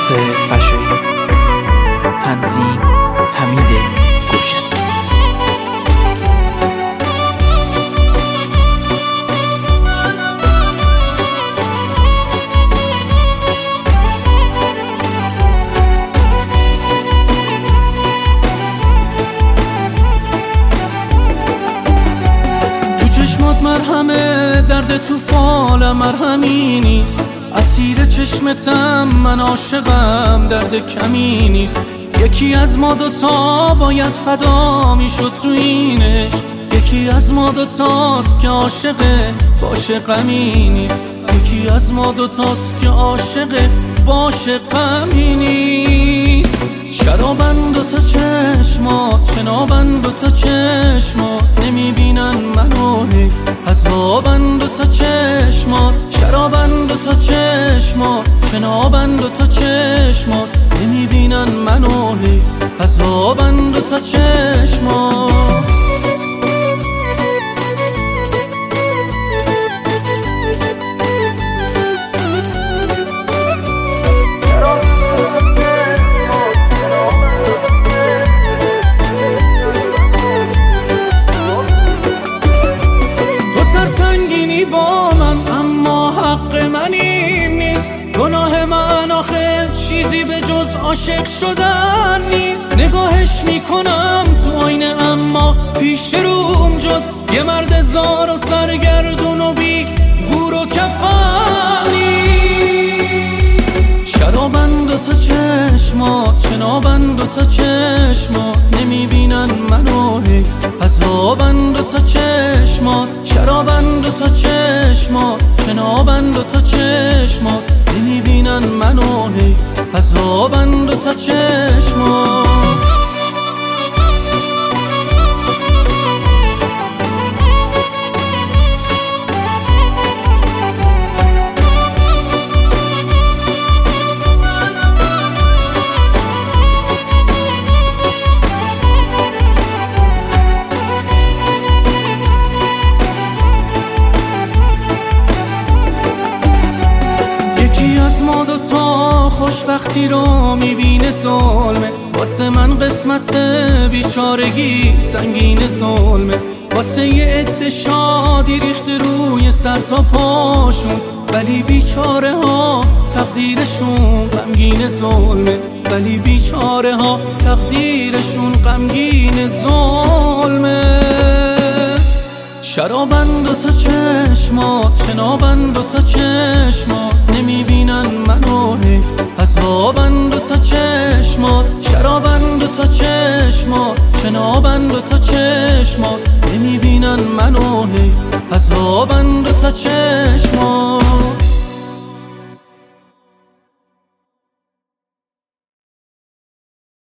معروف فشاری، تنظیم حمید گلشن. مرهمه درد تو فال مرهمی نیست، اسیر چشمتم من عاشقم درد کمی نیست. یکی از ما دوتا باید فدا میشد تو اینش، یکی از ما دوتاست که عاشقه باشه غمی نیست، یکی از ما دوتاست که عاشقه باشه غمی نیست. شرابن دوتا چشمات، شنابن دوتا چشمات، نمیبینن منو حیف. عذابن دوتا چشمات، شرابن دوتا چشمات، شنابن دوتا چشمات، نمیبینن منو حیف. عذابن دوتا چشمات. با من اما حق من این نیست، گناه من آخه چیزی به جز عاشق شدن نیست. نگاهش میکنم تو آینه اما پیش روم جز یه مرد زار و سرگردون و بی گور و کفن نیست. شرابن دوتا چشمات، شنابن دوتا چشمات، نمیبینن منو حیف. عذابن دوتا چشمات، شرابن دوتا چشمات، شنابن دوتا چشمات، نمیبینن منو حیف. عذابن دوتا چشمات. خوشبختی رو میبینه ظلمه، واسه من قسمت بیچارگی سنگین ظلمه. واسه یه عده شادی ریخته روی سر تا پاشون، ولی بیچاره ها تقدیرشون غمگین ظلمه، ولی بیچاره ها تقدیرشون غمگین ظلمه. شرابن دوتا چشمات، شنابن دوتا چشمات، نمیبینن منو حیف. عذابن دوتا چشمات، شرابن دوتا چشمات، شنابن دوتا چشمات، نمیبینن منو حیف. عذابن دوتا چشمات.